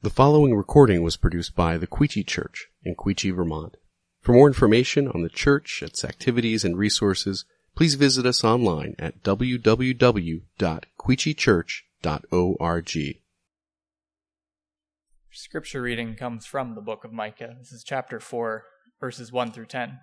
The following recording was produced by the Quechee Church in Quechee, Vermont. For more information on the church, its activities, and resources, please visit us online at www.quecheechurch.org. Scripture reading comes from the book of Micah. This is chapter 4, verses 1 through 10.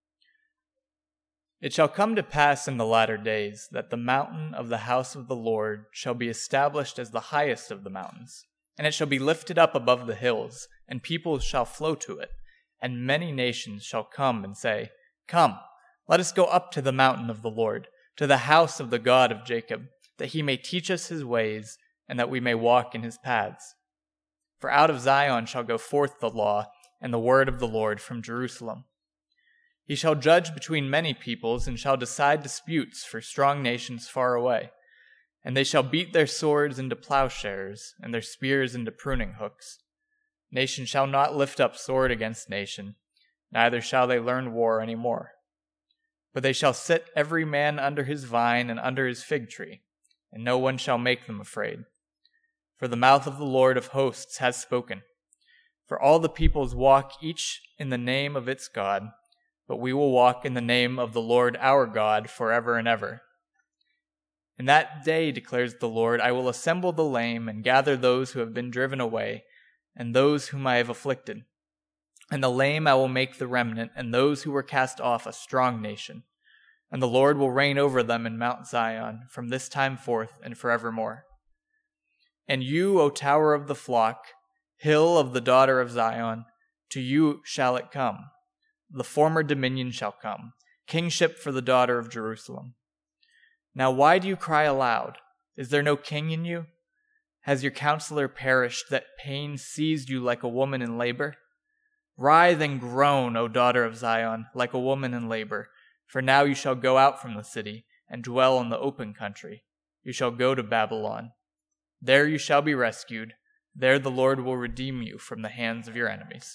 It shall come to pass in the latter days that the mountain of the house of the Lord shall be established as the highest of the mountains, and it shall be lifted up above the hills, and people shall flow to it, and many nations shall come and say, Come, let us go up to the mountain of the Lord, to the house of the God of Jacob, that he may teach us his ways, and that we may walk in his paths. For out of Zion shall go forth the law, and the word of the Lord from Jerusalem. He shall judge between many peoples, and shall decide disputes for strong nations far away. And they shall beat their swords into plowshares, and their spears into pruning hooks. Nation shall not lift up sword against nation, neither shall they learn war any more. But they shall sit every man under his vine and under his fig tree, and no one shall make them afraid. For the mouth of the Lord of hosts has spoken. For all the peoples walk each in the name of its God, but we will walk in the name of the Lord our God forever and ever. In that day, declares the Lord, I will assemble the lame and gather those who have been driven away, and those whom I have afflicted. And the lame I will make the remnant, and those who were cast off a strong nation. And the Lord will reign over them in Mount Zion, from this time forth and forevermore. And you, O tower of the flock, hill of the daughter of Zion, to you shall it come. The former dominion shall come, kingship for the daughter of Jerusalem. Now why do you cry aloud? Is there no king in you? Has your counselor perished, that pain seized you like a woman in labor? Writhe and groan, O daughter of Zion, like a woman in labor, for now you shall go out from the city, and dwell in the open country. You shall go to Babylon. There you shall be rescued. There the Lord will redeem you from the hands of your enemies.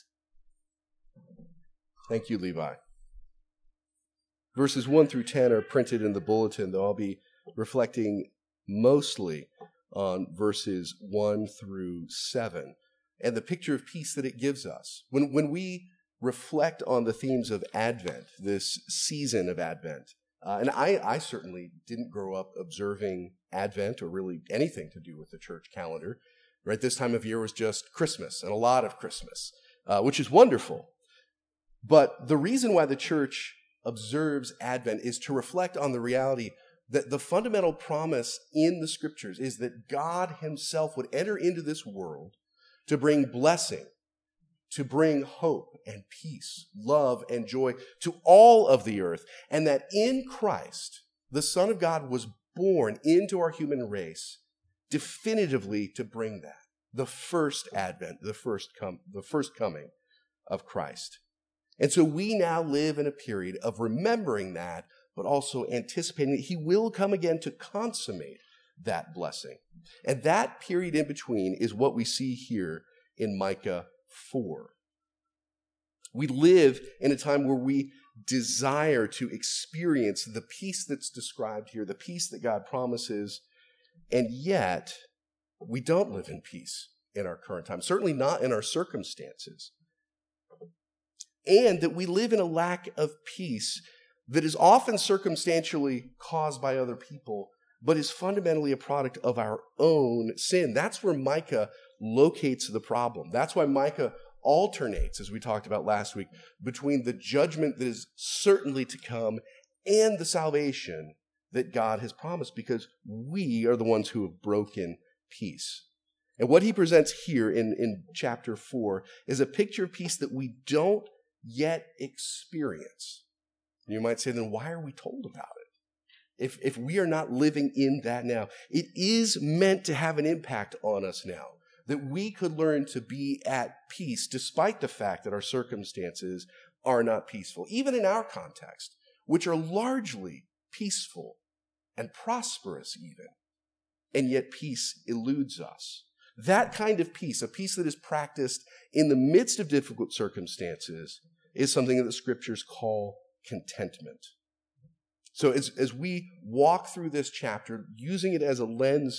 Thank you, Levi. Verses 1 through 10 are printed in the bulletin, though I'll be reflecting mostly on verses 1 through 7 and the picture of peace that it gives us. When we reflect on the themes of Advent, this season of Advent, and I certainly didn't grow up observing Advent or really anything to do with the church calendar. Right, this time of year was just Christmas and a lot of Christmas, which is wonderful. But the reason why the church observes Advent is to reflect on the reality that the fundamental promise in the scriptures is that God himself would enter into this world to bring blessing, to bring hope and peace, love and joy to all of the earth, and that in Christ, the Son of God was born into our human race definitively to bring that, the first Advent, the first coming of Christ. And so we now live in a period of remembering that, but also anticipating that he will come again to consummate that blessing. And that period in between is what we see here in Micah 4. We live in a time where we desire to experience the peace that's described here, the peace that God promises, and yet we don't live in peace in our current time, certainly not in our circumstances. And that we live in a lack of peace that is often circumstantially caused by other people, but is fundamentally a product of our own sin. That's where Micah locates the problem. That's why Micah alternates, as we talked about last week, between the judgment that is certainly to come and the salvation that God has promised, because we are the ones who have broken peace. And what he presents here in chapter 4 is a picture of peace that we don't yet experience. You might say, then why are we told about it? If we are not living in that now, it is meant to have an impact on us now, that we could learn to be at peace despite the fact that our circumstances are not peaceful, even in our context, which are largely peaceful and prosperous even, and yet peace eludes us. That kind of peace, a peace that is practiced in the midst of difficult circumstances, is something that the scriptures call contentment. So as we walk through this chapter, using it as a lens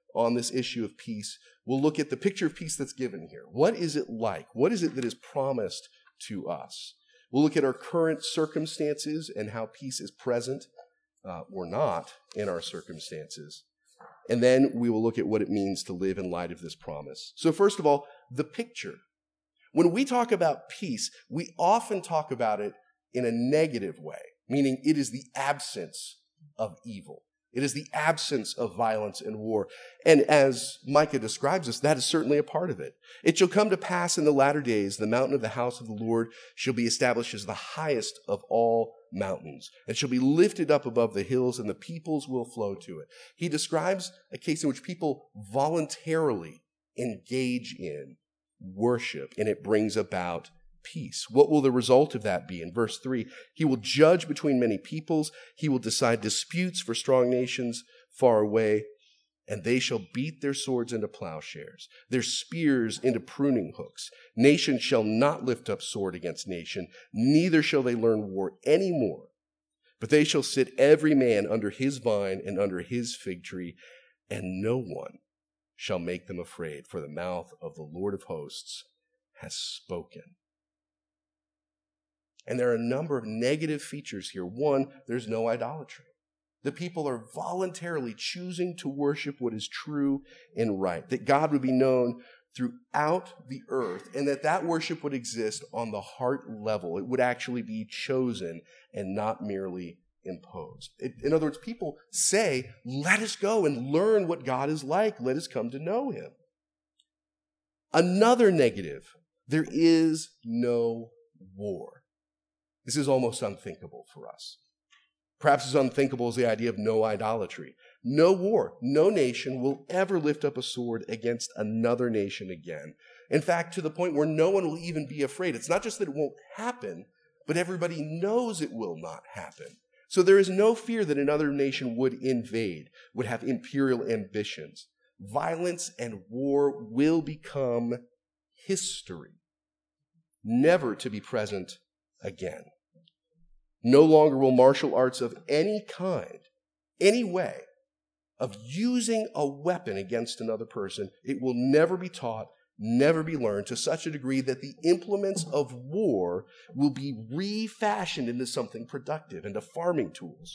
on this issue of peace, we'll look at the picture of peace that's given here. What is it like? What is it that is promised to us? We'll look at our current circumstances and how peace is present or not in our circumstances. And then we will look at what it means to live in light of this promise. So first of all, the picture. When we talk about peace, we often talk about it in a negative way, meaning it is the absence of evil. It is the absence of violence and war. And as Micah describes us, that is certainly a part of it. It shall come to pass in the latter days, the mountain of the house of the Lord shall be established as the highest of all mountains, and shall be lifted up above the hills, and the peoples will flow to it. He describes a case in which people voluntarily engage in worship, and it brings about peace. What will the result of that be? In verse 3, he will judge between many peoples. He will decide disputes for strong nations far away, and they shall beat their swords into plowshares, their spears into pruning hooks. Nation shall not lift up sword against nation, neither shall they learn war any more. But they shall sit every man under his vine and under his fig tree, and no one shall make them afraid, for the mouth of the Lord of hosts has spoken. And there are a number of negative features here. One, there's no idolatry. The people are voluntarily choosing to worship what is true and right, that God would be known throughout the earth, and that worship would exist on the heart level. It would actually be chosen and not merely imposed. In other words, people say, let us go and learn what God is like. Let us come to know him. Another negative, there is no war. This is almost unthinkable for us. Perhaps as unthinkable as the idea of no idolatry. No war. No nation will ever lift up a sword against another nation again. In fact, to the point where no one will even be afraid. It's not just that it won't happen, but everybody knows it will not happen. So there is no fear that another nation would invade, would have imperial ambitions. Violence and war will become history, never to be present again. No longer will martial arts of any kind, any way, of using a weapon against another person, it will never be taught, never be learned to such a degree that the implements of war will be refashioned into something productive, into farming tools.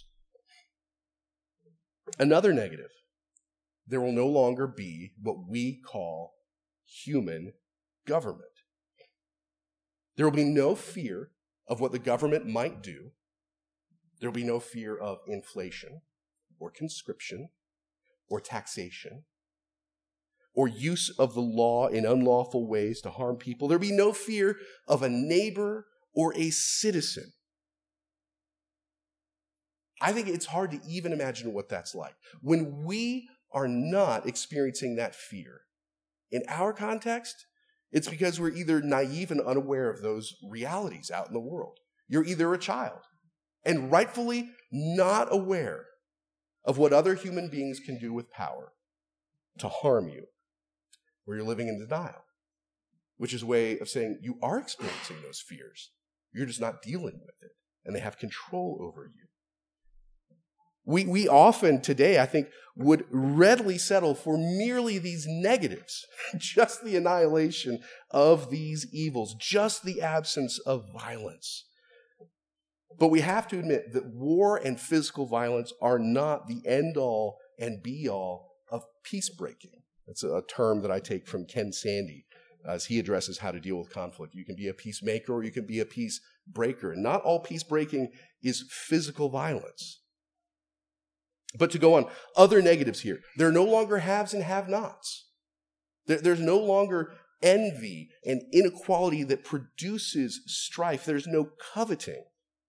Another negative, there will no longer be what we call human government. There will be no fear of what the government might do. There will be no fear of inflation or conscription or taxation or use of the law in unlawful ways to harm people. There will be no fear of a neighbor or a citizen. I think it's hard to even imagine what that's like. When we are not experiencing that fear, in our context, it's because we're either naive and unaware of those realities out in the world. You're either a child and rightfully not aware of what other human beings can do with power to harm you, or you're living in denial, which is a way of saying you are experiencing those fears. You're just not dealing with it, and they have control over you. We often today, I think, would readily settle for merely these negatives, just the annihilation of these evils, just the absence of violence. But we have to admit that war and physical violence are not the end-all and be-all of peace-breaking. That's a term that I take from Ken Sande as he addresses how to deal with conflict. You can be a peacemaker or you can be a peace-breaker. And not all peace-breaking is physical violence. But to go on, other negatives here. There are no longer haves and have-nots. There's no longer envy and inequality that produces strife. There's no coveting.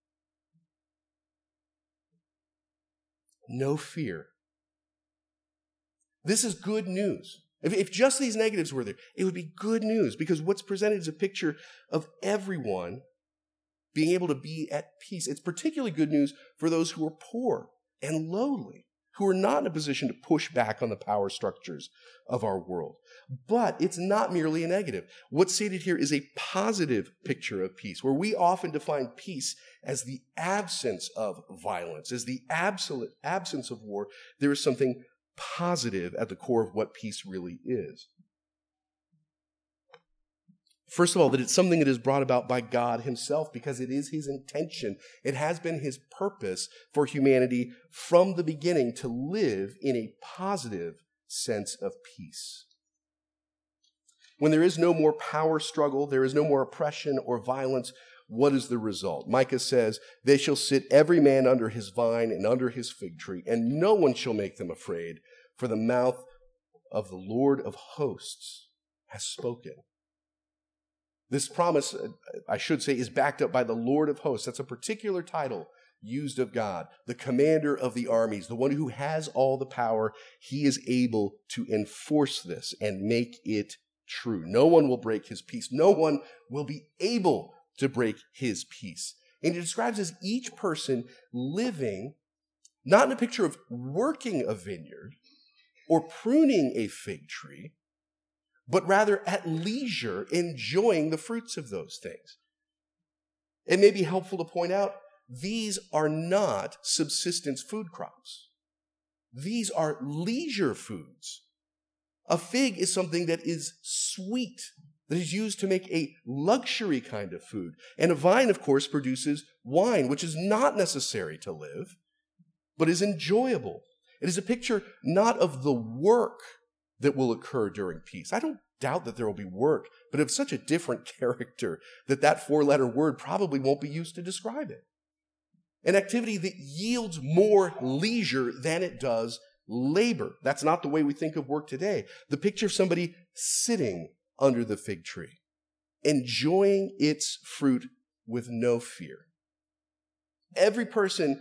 No fear. This is good news. If just these negatives were there, it would be good news, because what's presented is a picture of everyone being able to be at peace. It's particularly good news for those who are poor and lowly, who are not in a position to push back on the power structures of our world. But it's not merely a negative. What's stated here is a positive picture of peace, where we often define peace as the absence of violence, as the absolute absence of war. There is something positive at the core of what peace really is. First of all, that it's something that is brought about by God himself because it is his intention. It has been his purpose for humanity from the beginning to live in a positive sense of peace. When there is no more power struggle, there is no more oppression or violence, what is the result? Micah says, "They shall sit every man under his vine and under his fig tree, and no one shall make them afraid, for the mouth of the Lord of hosts has spoken." This promise, I should say, is backed up by the Lord of hosts. That's a particular title used of God, the commander of the armies, the one who has all the power. He is able to enforce this and make it true. No one will break his peace. No one will be able to break his peace. And he describes as each person living, not in a picture of working a vineyard or pruning a fig tree, but rather at leisure enjoying the fruits of those things. It may be helpful to point out, these are not subsistence food crops. These are leisure foods. A fig is something that is sweet, that is used to make a luxury kind of food. And a vine, of course, produces wine, which is not necessary to live, but is enjoyable. It is a picture not of the work that will occur during peace. I don't doubt that there will be work, but of such a different character that that four-letter word probably won't be used to describe it. An activity that yields more leisure than it does labor. That's not the way we think of work today. The picture of somebody sitting under the fig tree, enjoying its fruit with no fear. Every person,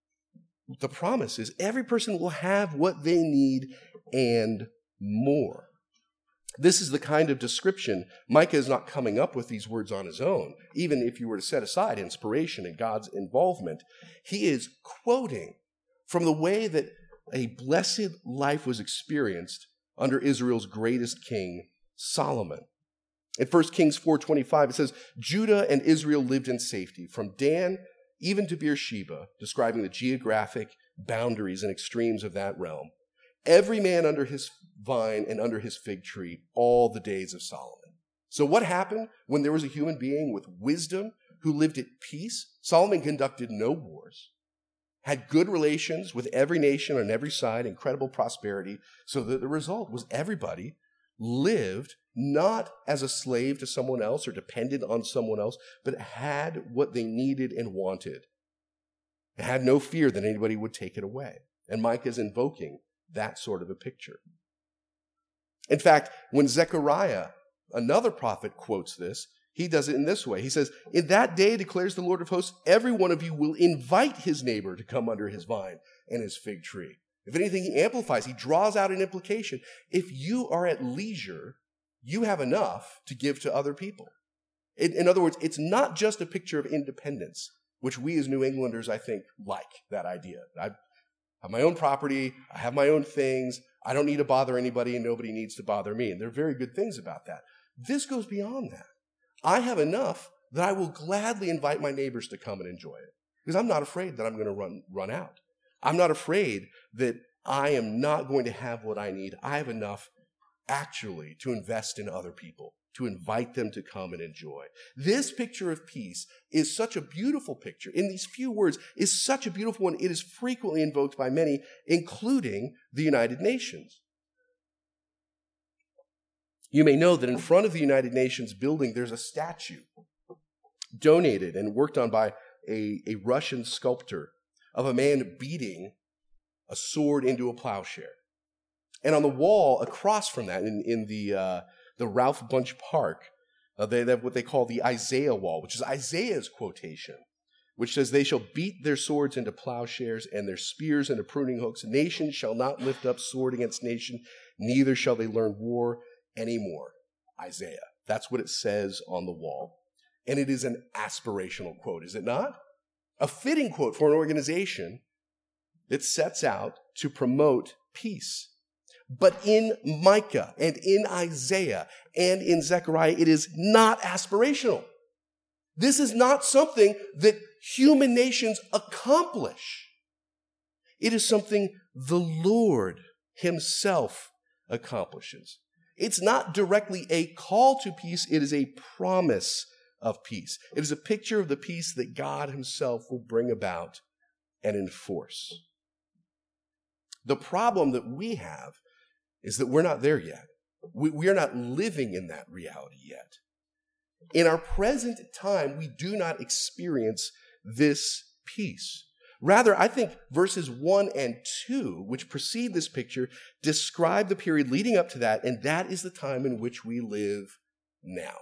the promise is, every person will have what they need and more. This is the kind of description. Micah is not coming up with these words on his own, even if you were to set aside inspiration and God's involvement. He is quoting from the way that a blessed life was experienced under Israel's greatest king, Solomon. In 1 Kings 4:25, it says, "Judah and Israel lived in safety, from Dan even to Beersheba," describing the geographic boundaries and extremes of that realm. "Every man under his vine and under his fig tree all the days of Solomon." So what happened when there was a human being with wisdom who lived at peace? Solomon conducted no wars, had good relations with every nation on every side, incredible prosperity, so that the result was everybody lived not as a slave to someone else or dependent on someone else, but had what they needed and wanted. It had no fear that anybody would take it away. And Micah is invoking that sort of a picture. In fact, when Zechariah, another prophet, quotes this, he does it in this way. He says, "In that day, declares the Lord of hosts, every one of you will invite his neighbor to come under his vine and his fig tree." If anything, he amplifies, he draws out an implication. If you are at leisure, you have enough to give to other people. In other words, it's not just a picture of independence, which we as New Englanders, I think, like that idea. I have my own property, I have my own things, I don't need to bother anybody and nobody needs to bother me. And there are very good things about that. This goes beyond that. I have enough that I will gladly invite my neighbors to come and enjoy it, because I'm not afraid that I'm going to run out. I'm not afraid that I am not going to have what I need. I have enough actually to invest in other people, to invite them to come and enjoy. This picture of peace is such a beautiful picture. In these few words, is such a beautiful one. It is frequently invoked by many, including the United Nations. You may know that in front of the United Nations building, there's a statue donated and worked on by a Russian sculptor of a man beating a sword into a plowshare. And on the wall across from that, in the Ralph Bunche Park, they have what they call the Isaiah wall, which is Isaiah's quotation, which says, "They shall beat their swords into plowshares and their spears into pruning hooks. Nation shall not lift up sword against nation, neither shall they learn war anymore." Isaiah. That's what it says on the wall. And it is an aspirational quote, is it not? A fitting quote for an organization that sets out to promote peace. But in Micah and in Isaiah and in Zechariah, it is not aspirational. This is not something that human nations accomplish. It is something the Lord himself accomplishes. It's not directly a call to peace, it is a promise of peace. It is a picture of the peace that God himself will bring about and enforce. The problem that we have is that we're not there yet. We are not living in that reality yet. In our present time, we do not experience this peace. Rather, I think verses 1 and 2, which precede this picture, describe the period leading up to that, and that is the time in which we live now.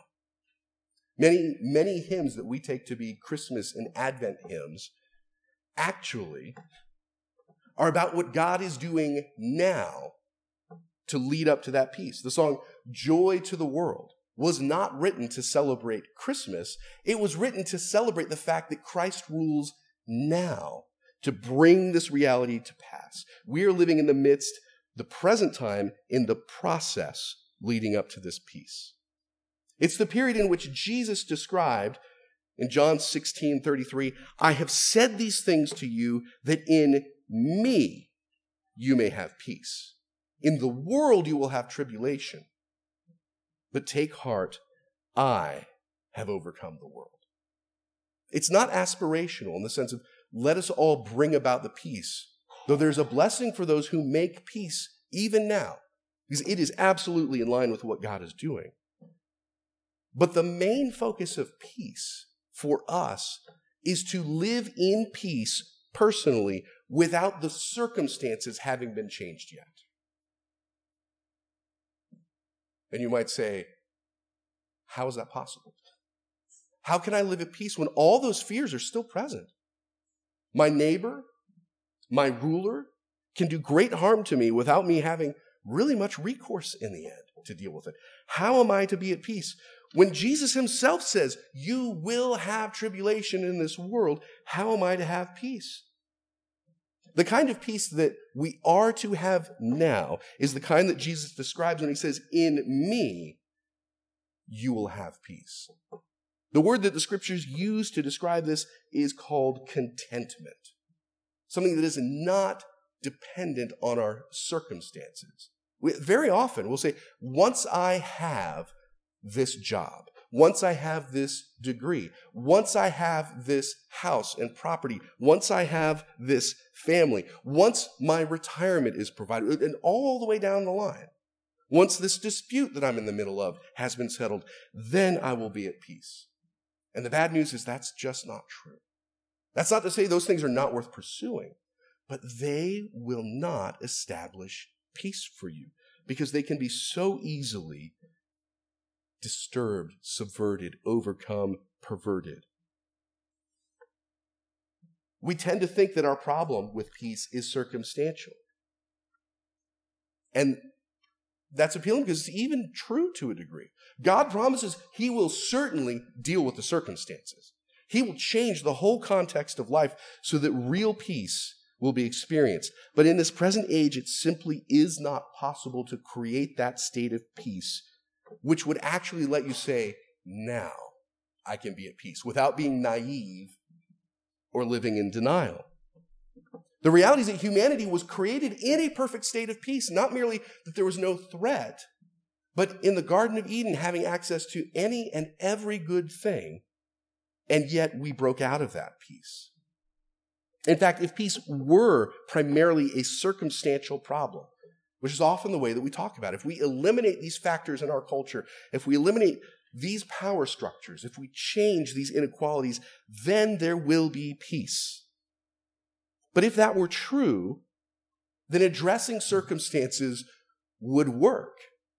Many hymns that we take to be Christmas and Advent hymns actually are about what God is doing now to lead up to that peace. The song Joy to the World was not written to celebrate Christmas. It was written to celebrate the fact that Christ rules now to bring this reality to pass. We are living in the midst, the present time, in the process leading up to this peace. It's the period in which Jesus described in John 16:33, I have said these things to you that in me you may have peace. In the world you will have tribulation. But take heart, I have overcome the world. It's not aspirational in the sense of let us all bring about the peace, though there's a blessing for those who make peace even now, because it is absolutely in line with what God is doing. But the main focus of peace for us is to live in peace personally without the circumstances having been changed yet. And you might say, how is that possible? How can I live at peace when all those fears are still present? My neighbor, my ruler, can do great harm to me without me having really much recourse in the end to deal with it. How am I to be at peace when Jesus himself says, you will have tribulation in this world? How am I to have peace? The kind of peace that we are to have now is the kind that Jesus describes when he says, in me, you will have peace. The word that the scriptures use to describe this is called contentment, something that is not dependent on our circumstances. Very often we'll say, once I have this job, once I have this degree, once I have this house and property, once I have this family, once my retirement is provided, and all the way down the line, once this dispute that I'm in the middle of has been settled, then I will be at peace. And the bad news is that's just not true. That's not to say those things are not worth pursuing, but they will not establish peace for you because they can be so easily disturbed, subverted, overcome, perverted. We tend to think that our problem with peace is circumstantial. And that's appealing because it's even true to a degree. God promises he will certainly deal with the circumstances. He will change the whole context of life so that real peace will be experienced. But in this present age, it simply is not possible to create that state of peace which would actually let you say, now I can be at peace, without being naive or living in denial. The reality is that humanity was created in a perfect state of peace, not merely that there was no threat, but in the Garden of Eden having access to any and every good thing, and yet we broke out of that peace. In fact, if peace were primarily a circumstantial problem, which is often the way that we talk about it, if we eliminate these factors in our culture, if we eliminate these power structures, if we change these inequalities, then there will be peace. But if that were true, then addressing circumstances would work.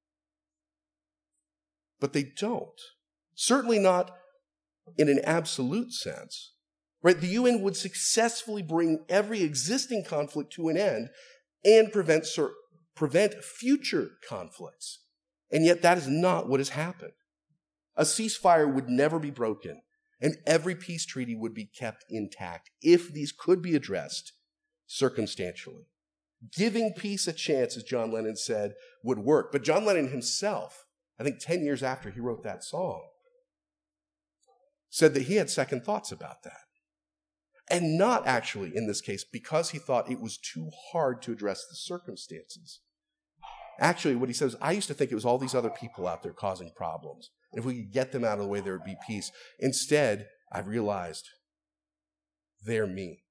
But they don't. Certainly not in an absolute sense. Right? The UN would successfully bring every existing conflict to an end and prevent future conflicts. And yet that is not what has happened. A ceasefire would never be broken, and every peace treaty would be kept intact if these could be addressed circumstantially. Giving peace a chance, as John Lennon said, would work. But John Lennon himself, I think 10 years after he wrote that song, said that he had second thoughts about that. And not actually, in this case, because he thought it was too hard to address the circumstances. Actually, what he says, I used to think it was all these other people out there causing problems. And if we could get them out of the way, there would be peace. Instead, I realized they're me.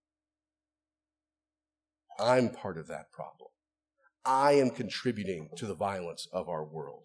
I'm part of that problem. I am contributing to the violence of our world.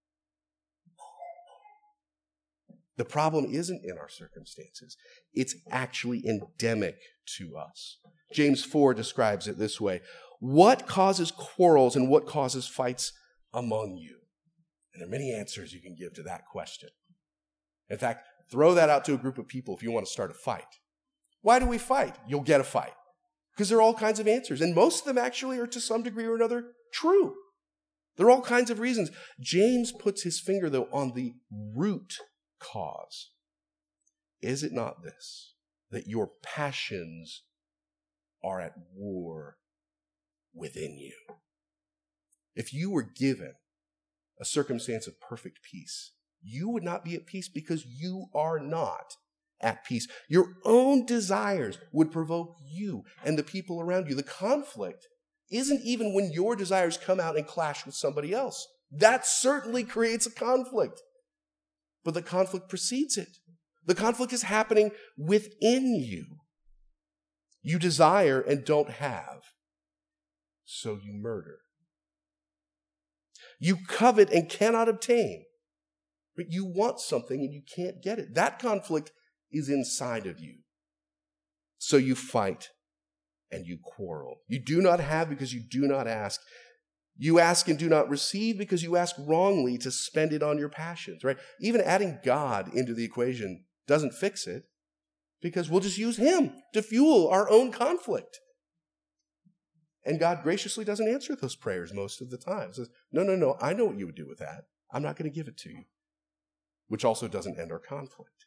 The problem isn't in our circumstances. It's actually endemic to us. James 4 describes it this way. What causes quarrels and what causes fights among you? And there are many answers you can give to that question. In fact, throw that out to a group of people if you want to start a fight. Why do we fight? You'll get a fight. Because there are all kinds of answers. And most of them actually are to some degree or another true. There are all kinds of reasons. James puts his finger, though, on the root cause. Is it not this, that your passions are at war within you? If you were given a circumstance of perfect peace, you would not be at peace because you are not at peace. Your own desires would provoke you and the people around you. The conflict isn't even when your desires come out and clash with somebody else. That certainly creates a conflict. But the conflict precedes it. The conflict is happening within you. You desire and don't have, so you murder. You covet and cannot obtain, but you want something and you can't get it. That conflict is inside of you. So you fight and you quarrel. You do not have because you do not ask. You ask and do not receive because you ask wrongly to spend it on your passions, right? Even adding God into the equation doesn't fix it because we'll just use him to fuel our own conflict. And God graciously doesn't answer those prayers most of the time. He says, no, I know what you would do with that. I'm not going to give it to you. Which also doesn't end our conflict.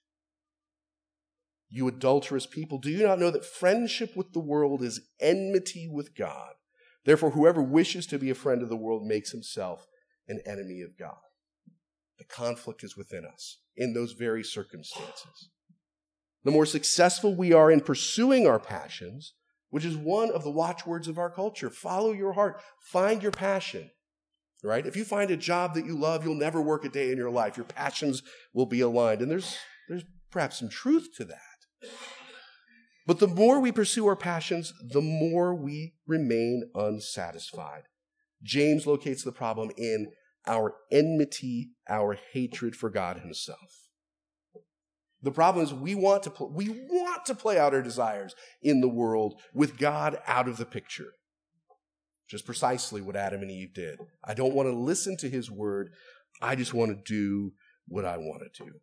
You adulterous people, do you not know that friendship with the world is enmity with God? Therefore, whoever wishes to be a friend of the world makes himself an enemy of God. The conflict is within us in those very circumstances. The more successful we are in pursuing our passions, which is one of the watchwords of our culture, follow your heart, find your passion, right? If you find a job that you love, you'll never work a day in your life. Your passions will be aligned. And there's perhaps some truth to that. But the more we pursue our passions, the more we remain unsatisfied. James locates the problem in our enmity, our hatred for God himself. The problem is we want to play out our desires in the world with God out of the picture. Just precisely what Adam and Eve did. I don't want to listen to his word. I just want to do what I want to do.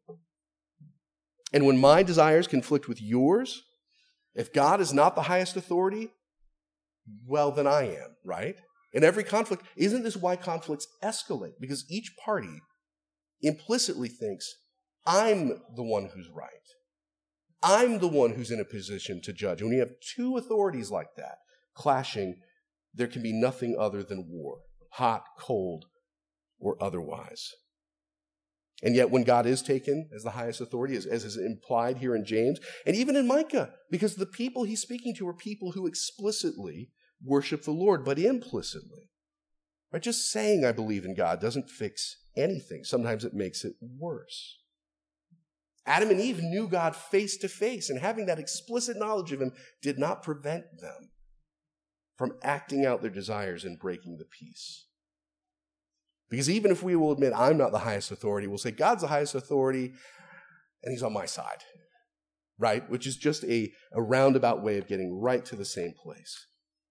And when my desires conflict with yours, if God is not the highest authority, well, then I am, right? In every conflict, isn't this why conflicts escalate? Because each party implicitly thinks, I'm the one who's right. I'm the one who's in a position to judge. When you have two authorities like that clashing, there can be nothing other than war, hot, cold, or otherwise. And yet when God is taken as the highest authority, as is implied here in James, and even in Micah, because the people he's speaking to are people who explicitly worship the Lord, but implicitly. Right? Just saying I believe in God doesn't fix anything. Sometimes it makes it worse. Adam and Eve knew God face to face, and having that explicit knowledge of him did not prevent them from acting out their desires and breaking the peace. Because even if we will admit I'm not the highest authority, we'll say God's the highest authority and he's on my side, right? Which is just a roundabout way of getting right to the same place.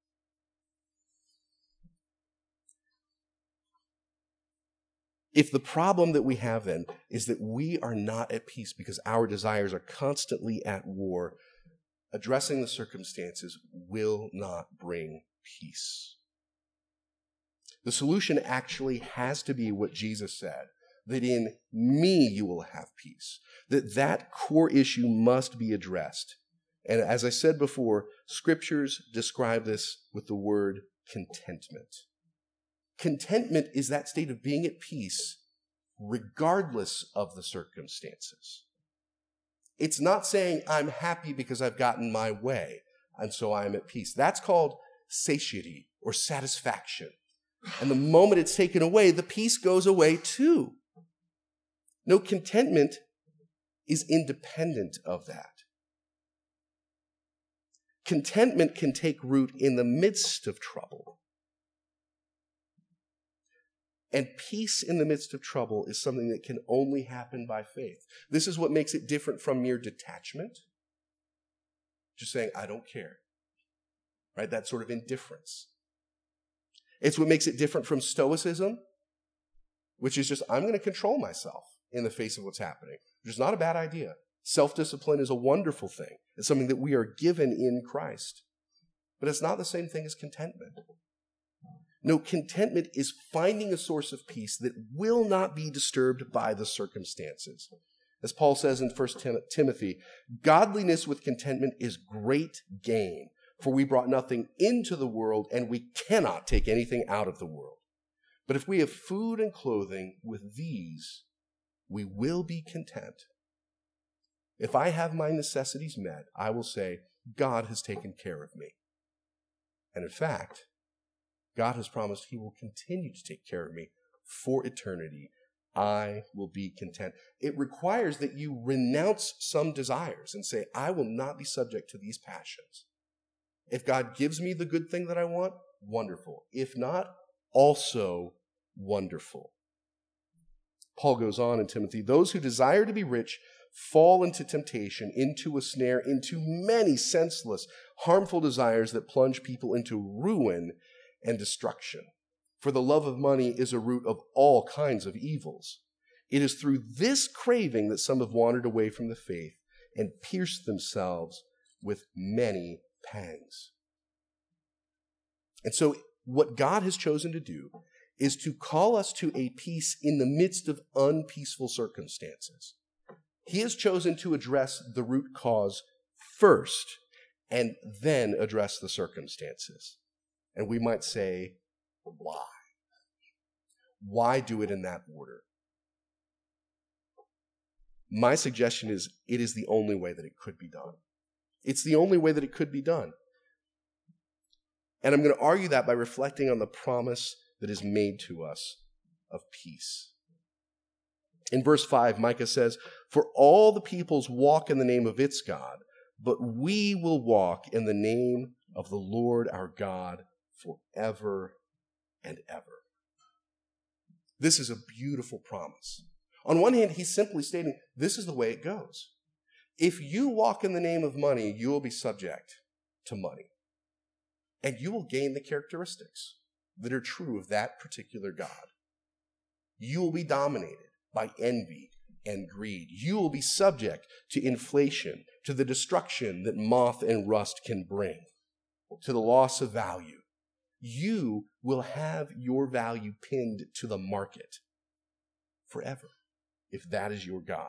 If the problem that we have then is that we are not at peace because our desires are constantly at war, addressing the circumstances will not bring peace. The solution actually has to be what Jesus said, that in me you will have peace, that core issue must be addressed. And as I said before, scriptures describe this with the word contentment. Contentment is that state of being at peace regardless of the circumstances. It's not saying I'm happy because I've gotten my way, and so I am at peace. That's called satiety or satisfaction. And the moment it's taken away, the peace goes away too. No, contentment is independent of that. Contentment can take root in the midst of trouble. And peace in the midst of trouble is something that can only happen by faith. This is what makes it different from mere detachment. Just saying, I don't care. Right? That sort of indifference. It's what makes it different from stoicism, which is just, I'm going to control myself in the face of what's happening, which is not a bad idea. Self-discipline is a wonderful thing. It's something that we are given in Christ. But it's not the same thing as contentment. No, contentment is finding a source of peace that will not be disturbed by the circumstances. As Paul says in 1 Timothy, godliness with contentment is great gain, for we brought nothing into the world, and we cannot take anything out of the world. But if we have food and clothing, with these we will be content. If I have my necessities met, I will say, God has taken care of me. And in fact, God has promised he will continue to take care of me for eternity. I will be content. It requires that you renounce some desires and say, I will not be subject to these passions. If God gives me the good thing that I want, wonderful. If not, also wonderful. Paul goes on in Timothy, those who desire to be rich fall into temptation, into a snare, into many senseless, harmful desires that plunge people into ruin and destruction. For the love of money is a root of all kinds of evils. It is through this craving that some have wandered away from the faith and pierced themselves with many pangs. And so what God has chosen to do is to call us to a peace in the midst of unpeaceful circumstances. He has chosen to address the root cause first and then address the circumstances. And we might say, why? Why do it in that order? My suggestion is it is the only way that it could be done. It's the only way that it could be done. And I'm going to argue that by reflecting on the promise that is made to us of peace. In verse 5, Micah says, for all the peoples walk in the name of its God, but we will walk in the name of the Lord our God forever and ever. This is a beautiful promise. On one hand, he's simply stating, this is the way it goes. If you walk in the name of money, you will be subject to money. And you will gain the characteristics that are true of that particular God. You will be dominated by envy and greed. You will be subject to inflation, to the destruction that moth and rust can bring, to the loss of value. You will have your value pinned to the market forever, if that is your God.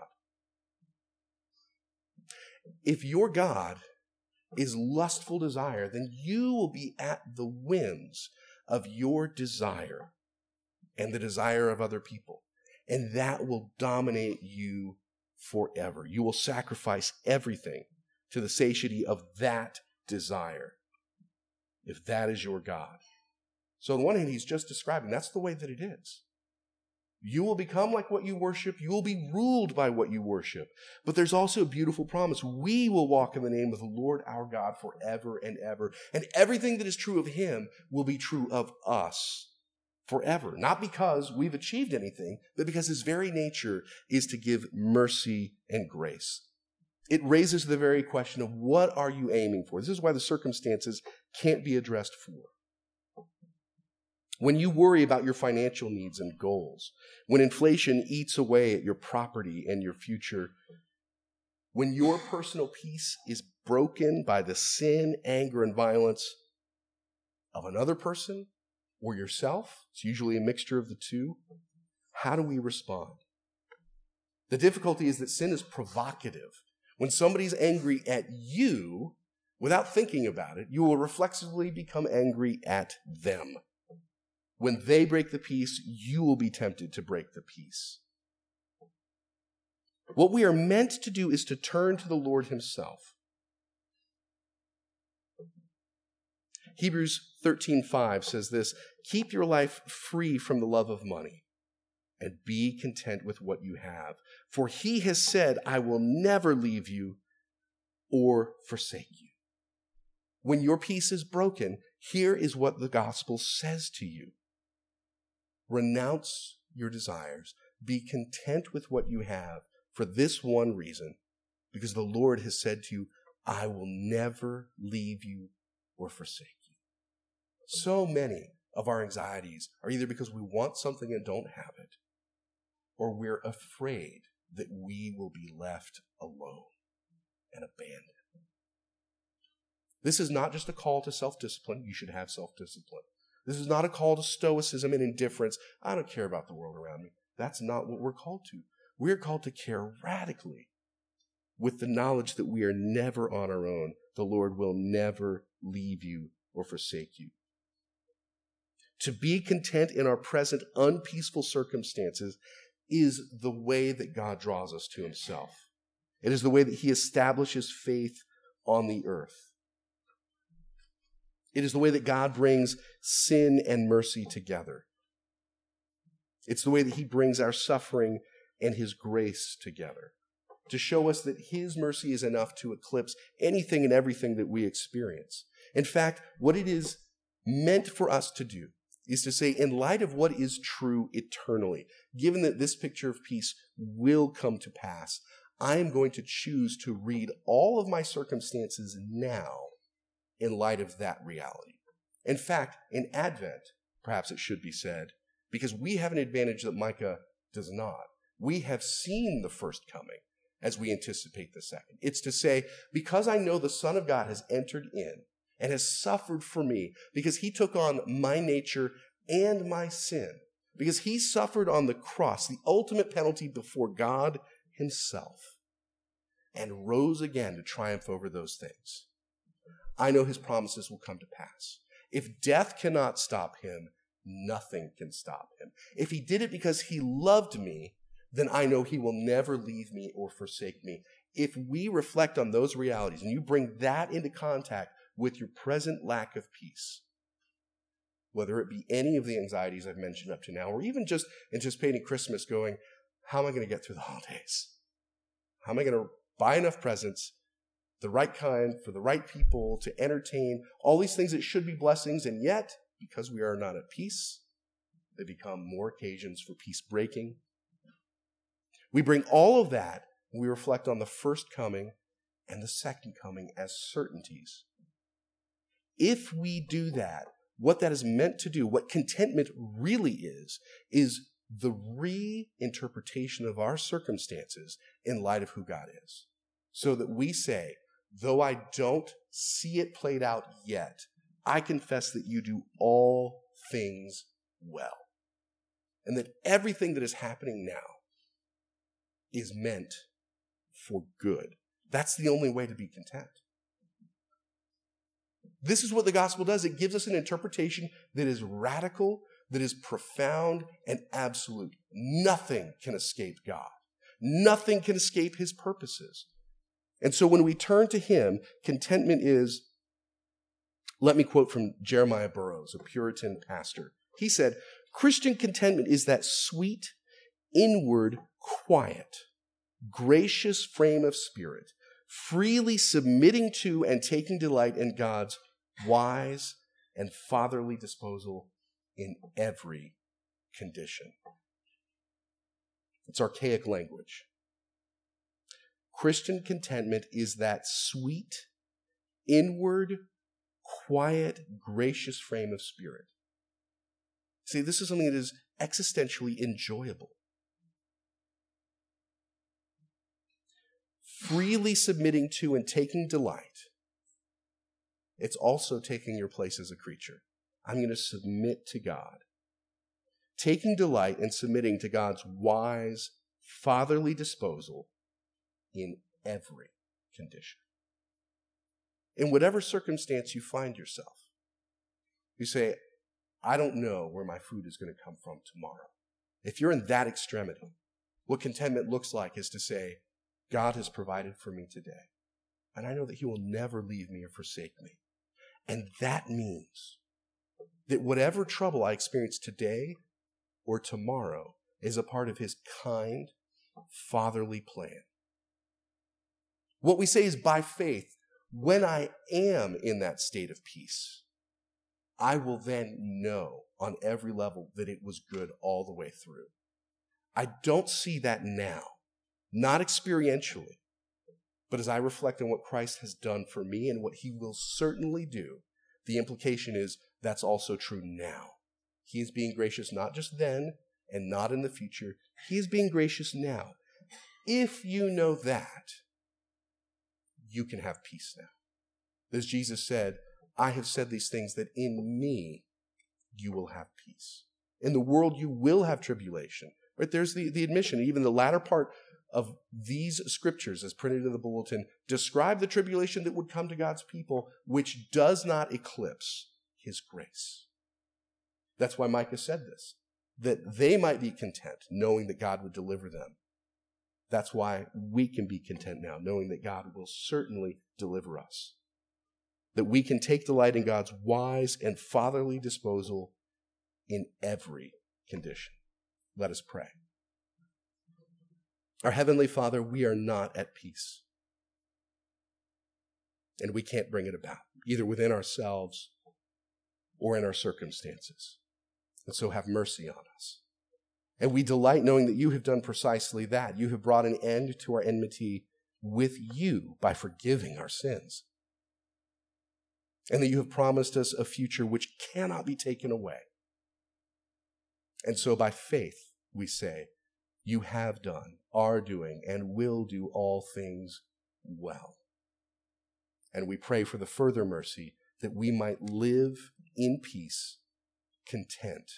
If your God is lustful desire, then you will be at the whims of your desire and the desire of other people. And that will dominate you forever. You will sacrifice everything to the satiety of that desire, if that is your God. So on one hand, he's just describing that's the way that it is. You will become like what you worship. You will be ruled by what you worship. But there's also a beautiful promise. We will walk in the name of the Lord our God forever and ever. And everything that is true of him will be true of us forever. Not because we've achieved anything, but because his very nature is to give mercy and grace. It raises the very question of what are you aiming for? This is why the circumstances can't be addressed for. When you worry about your financial needs and goals, when inflation eats away at your property and your future, when your personal peace is broken by the sin, anger, and violence of another person or yourself, it's usually a mixture of the two, how do we respond? The difficulty is that sin is provocative. When somebody's angry at you, without thinking about it, you will reflexively become angry at them. When they break the peace, you will be tempted to break the peace. What we are meant to do is to turn to the Lord himself. Hebrews 13:5 says this, keep your life free from the love of money and be content with what you have. For he has said, I will never leave you or forsake you. When your peace is broken, here is what the gospel says to you. Renounce your desires. Be content with what you have for this one reason, because the Lord has said to you, I will never leave you or forsake you. So many of our anxieties are either because we want something and don't have it, or we're afraid that we will be left alone and abandoned. This is not just a call to self-discipline. You should have self-discipline. This is not a call to stoicism and indifference. I don't care about the world around me. That's not what we're called to. We're called to care radically with the knowledge that we are never on our own. The Lord will never leave you or forsake you. To be content in our present unpeaceful circumstances is the way that God draws us to himself. It is the way that he establishes faith on the earth. It is the way that God brings sin and mercy together. It's the way that he brings our suffering and his grace together to show us that his mercy is enough to eclipse anything and everything that we experience. In fact, what it is meant for us to do is to say, in light of what is true eternally, given that this picture of peace will come to pass, I am going to choose to read all of my circumstances now in light of that reality. In fact, in Advent, perhaps it should be said, because we have an advantage that Micah does not. We have seen the first coming as we anticipate the second. It's to say, because I know the Son of God has entered in and has suffered for me, because he took on my nature and my sin, because he suffered on the cross, the ultimate penalty before God himself, and rose again to triumph over those things. I know his promises will come to pass. If death cannot stop him, nothing can stop him. If he did it because he loved me, then I know he will never leave me or forsake me. If we reflect on those realities and you bring that into contact with your present lack of peace, whether it be any of the anxieties I've mentioned up to now, or even just anticipating Christmas going, how am I going to get through the holidays? How am I going to buy enough presents, the right kind, for the right people, to entertain, all these things that should be blessings, and yet, because we are not at peace, they become more occasions for peace breaking. We bring all of that, and we reflect on the first coming and the second coming as certainties. If we do that, what that is meant to do, what contentment really is the reinterpretation of our circumstances in light of who God is. So that we say, though I don't see it played out yet, I confess that you do all things well. And that everything that is happening now is meant for good. That's the only way to be content. This is what the gospel does. It gives us an interpretation that is radical, that is profound and absolute. Nothing can escape God. Nothing can escape his purposes. And so when we turn to him, contentment is, let me quote from Jeremiah Burroughs, a Puritan pastor. He said, Christian contentment is that sweet, inward, quiet, gracious frame of spirit, freely submitting to and taking delight in God's wise and fatherly disposal in every condition. It's archaic language. Christian contentment is that sweet, inward, quiet, gracious frame of spirit. See, this is something that is existentially enjoyable. Freely submitting to and taking delight. It's also taking your place as a creature. I'm going to submit to God. Taking delight and submitting to God's wise, fatherly disposal in every condition. In whatever circumstance you find yourself, you say, I don't know where my food is going to come from tomorrow. If you're in that extremity, what contentment looks like is to say, God has provided for me today. And I know that he will never leave me or forsake me. And that means that whatever trouble I experience today or tomorrow is a part of his kind, fatherly plan. What we say is by faith, when I am in that state of peace, I will then know on every level that it was good all the way through. I don't see that now, not experientially, but as I reflect on what Christ has done for me and what he will certainly do, the implication is that's also true now. He is being gracious not just then and not in the future. He is being gracious now. If you know that, you can have peace now. As Jesus said, I have said these things that in me you will have peace. In the world you will have tribulation. Right? There's the admission. Even the latter part of these scriptures, as printed in the bulletin, describe the tribulation that would come to God's people, which does not eclipse his grace. That's why Micah said this, that they might be content, knowing that God would deliver them. That's why we can be content now, knowing that God will certainly deliver us. That we can take delight in God's wise and fatherly disposal in every condition. Let us pray. Our Heavenly Father, we are not at peace. And we can't bring it about, either within ourselves or in our circumstances. And so have mercy on us. And we delight knowing that you have done precisely that. You have brought an end to our enmity with you by forgiving our sins. And that you have promised us a future which cannot be taken away. And so by faith, we say, you have done, are doing, and will do all things well. And we pray for the further mercy that we might live in peace, content,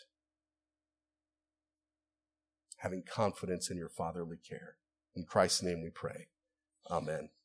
having confidence in your fatherly care. In Christ's name we pray. Amen.